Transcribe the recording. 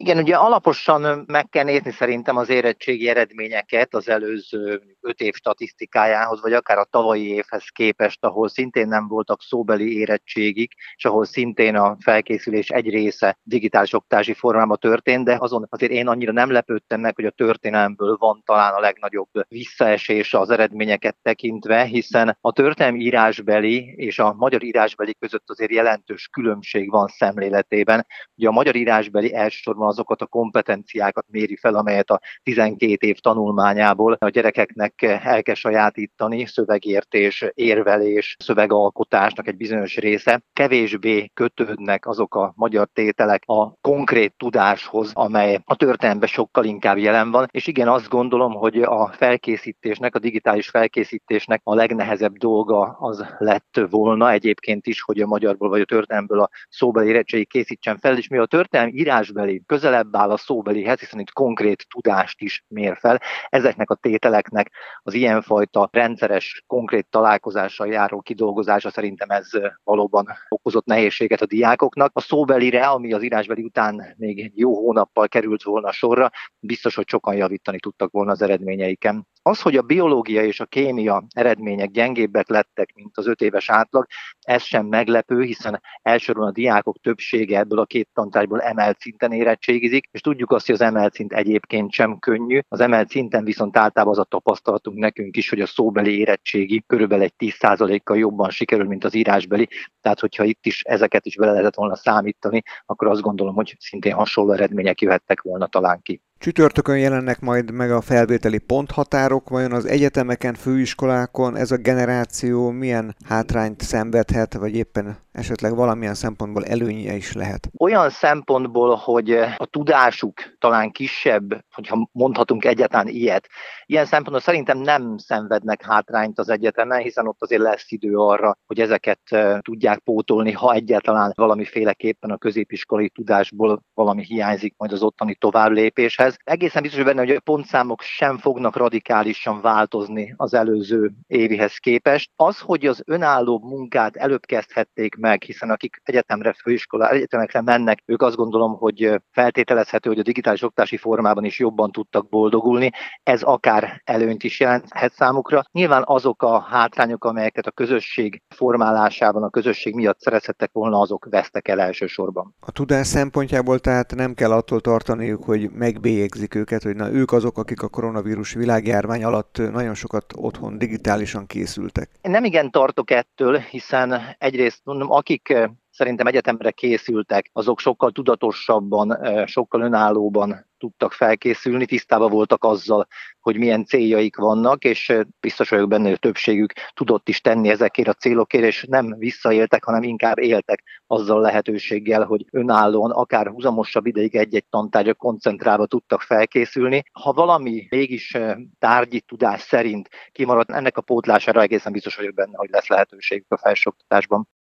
Igen, ugye alaposan meg kell nézni szerintem az érettségi eredményeket az előző 5 év statisztikájához, vagy akár a tavalyi évhez képest, ahol szintén nem voltak szóbeli érettségik, és ahol szintén a felkészülés egy része digitális oktatási formában történt, de azon azért én annyira nem lepődtem meg, hogy a történelmből van talán a legnagyobb visszaesés az eredményeket tekintve, hiszen a történelmi írásbeli és a magyar írásbeli között azért jelentős különbség van szemléletében. Ugye a magyar írásbeli elsősorban azokat a kompetenciákat méri fel, amelyet a 12 év tanulmányából a gyerekeknek el kell sajátítani, szövegértés, érvelés, szövegalkotásnak egy bizonyos része. Kevésbé kötődnek azok a magyar tételek a konkrét tudáshoz, amely a történelemben sokkal inkább jelen van, és igen, azt gondolom, hogy a felkészítésnek, a digitális felkészítésnek a legnehezebb dolga az lett volna egyébként is, hogy a magyarból vagy a történelemből a szóbeli érettségi készítsen fel, és mi a történelmi írásbeli közelebb áll a szóbelihez, hiszen itt konkrét tudást is mér fel. Ezeknek a tételeknek az ilyenfajta rendszeres, konkrét találkozással járó kidolgozása szerintem ez valóban okozott nehézséget a diákoknak. A szóbelire, ami az írásbeli után még egy jó hónappal került volna sorra, biztos, hogy sokan javítani tudtak volna az eredményeiken. Az, hogy a biológia és a kémia eredmények gyengébbek lettek, mint az 5 éves átlag, ez sem meglepő, hiszen elsősorban a diákok többsége ebből a két tantárgyból emelt szinten érettségizik, és tudjuk azt, hogy az emelt szint egyébként sem könnyű. Az emelt szinten viszont általában az a tapasztalatunk nekünk is, hogy a szóbeli érettségi körülbelül egy 10%-kal jobban sikerül, mint az írásbeli. Tehát, hogyha itt is ezeket is bele lehetett volna számítani, akkor azt gondolom, hogy szintén hasonló eredmények jöhettek volna talán ki. Csütörtökön jelennek majd meg a felvételi ponthatárok, vajon az egyetemeken, főiskolákon ez a generáció milyen hátrányt szenvedhet, vagy éppen esetleg valamilyen szempontból előnye is lehet? Olyan szempontból, hogy a tudásuk talán kisebb, hogyha mondhatunk egyáltalán ilyet. Ilyen szempontból szerintem nem szenvednek hátrányt az egyetemen, hiszen ott azért lesz idő arra, hogy ezeket tudják pótolni, ha egyáltalán valamiféleképpen a középiskolai tudásból valami hiányzik majd az ottani továbblépéshez. Egészen biztos benne, hogy a pontszámok sem fognak radikálisan változni az előző évihez képest. Az, hogy az önálló munkát előbb kezdhették meg, hiszen akik egyetemekre mennek, ők azt gondolom, hogy feltételezhető, hogy a digitális oktatási formában is jobban tudtak boldogulni. Ez akár előnyt is jelenthet számukra. Nyilván azok a hátrányok, amelyeket a közösség formálásában, a közösség miatt szerezhettek volna, azok vesztek el elsősorban. A tudás szempontjából tehát nem kell attól tartaniuk, hogy megbélyegzik őket, hogy na ők azok, akik a koronavírus világjárvány alatt nagyon sokat otthon digitálisan készültek. Én nem igen tartok ettől, hiszen egyrészt mondom, akik szerintem egyetemre készültek, azok sokkal tudatosabban, sokkal önállóban tudtak felkészülni, tisztában voltak azzal, hogy milyen céljaik vannak, és biztos vagyok benne, hogy a többségük tudott is tenni ezekért a célokért, és nem visszaéltek, hanem inkább éltek azzal a lehetőséggel, hogy önállóan, akár húzamosabb ideig egy-egy tantárgyra koncentrálva tudtak felkészülni. Ha valami mégis tárgyi tudás szerint kimarad, ennek a pótlására egészen biztos vagyok benne, hogy lesz lehetőségük a felsőoktatásban.